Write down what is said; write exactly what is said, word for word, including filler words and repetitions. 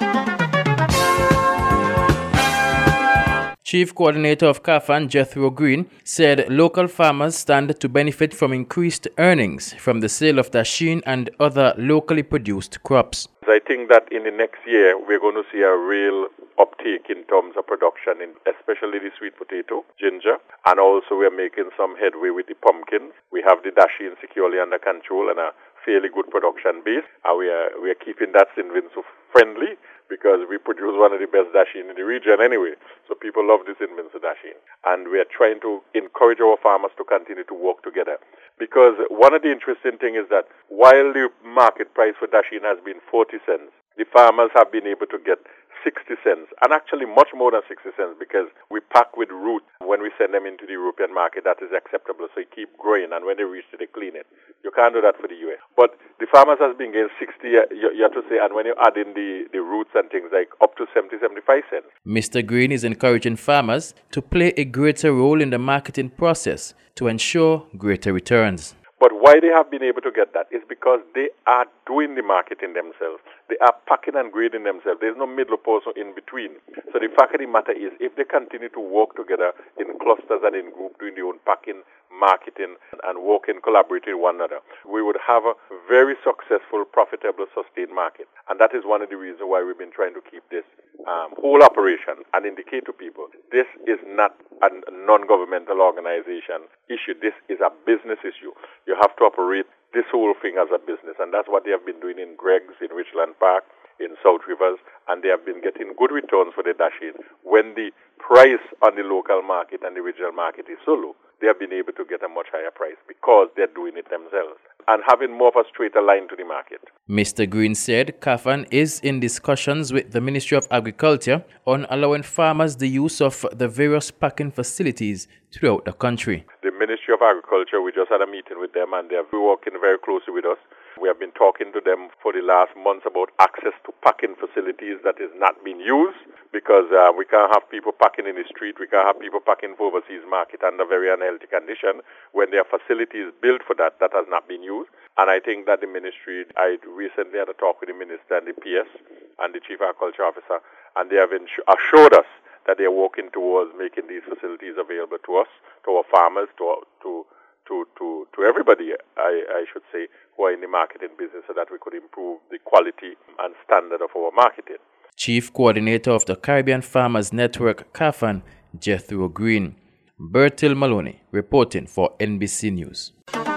Chief Coordinator of CAFAN, Jethro Green, said local farmers stand to benefit from increased earnings from the sale of dasheen and other locally produced crops. I think that in the next year we're going to see a real uptake in terms of production, in especially the sweet potato, ginger, and also we're making some headway with the pumpkins. We have the dasheen securely under control and a fairly good production base, and we are we are keeping that Saint Vincent friendly because we produce one of the best dasheen in the region anyway. So people love this Saint Vincent dasheen, and we are trying to encourage our farmers to continue to work together. Because one of the interesting things is that while the market price for dasheen has been forty cents, the farmers have been able to get sixty cents, and actually much more than sixty cents, because we pack with root. When we send them into the European market, that is acceptable, so you keep growing, and when they reach it, they clean it. You can't do that for the U S. But the farmers has been getting sixty, you, you have to say, and when you add in the, the roots and things, like up to seventy, seventy-five cents. Mister Green is encouraging farmers to play a greater role in the marketing process to ensure greater returns. But why they have been able to get that is because they are doing the marketing themselves. They are packing and grading themselves. There's no middle person in between. So the fact of the matter is, if they continue to work together in clusters and in groups, doing their own packing, marketing, and working, collaborating with one another, we would have a very successful, profitable, sustained market. And that is one of the reasons why we've been trying to keep this um, whole operation and indicate to people, this is not a non-governmental organization issue. This is a business issue. You have to operate this whole thing as a business, and that's what they have been doing in Greg's, in Richland Park, in South Rivers, and they have been getting good returns for their dasheen. When the price on the local market and the regional market is so low, they have been able to get a much higher price because they're doing it themselves and having more of a straighter line to the market. Mister Green said CAFAN is in discussions with the Ministry of Agriculture on allowing farmers the use of the various packing facilities throughout the country. The Ministry of Agriculture, we just had a meeting with them, and they're working very closely with us. We have been talking to them for the last months about access to packing facilities that is not being used, because uh, we can't have people packing in the street, we can't have people packing for overseas market under very unhealthy condition when there are facilities built for that that has not been used. And I think that the ministry, I recently had a talk with the minister and the P S and the Chief Agriculture Officer, and they have assured us that they are working towards making these facilities available to us, to our farmers, to to to to, to everybody, I, I should say, who are in the marketing business, so that we could improve the quality and standard of our marketing. Chief Coordinator of the Caribbean Farmers Network, CAFAN, Jethro Green. Bertil Maloney, reporting for N B C News.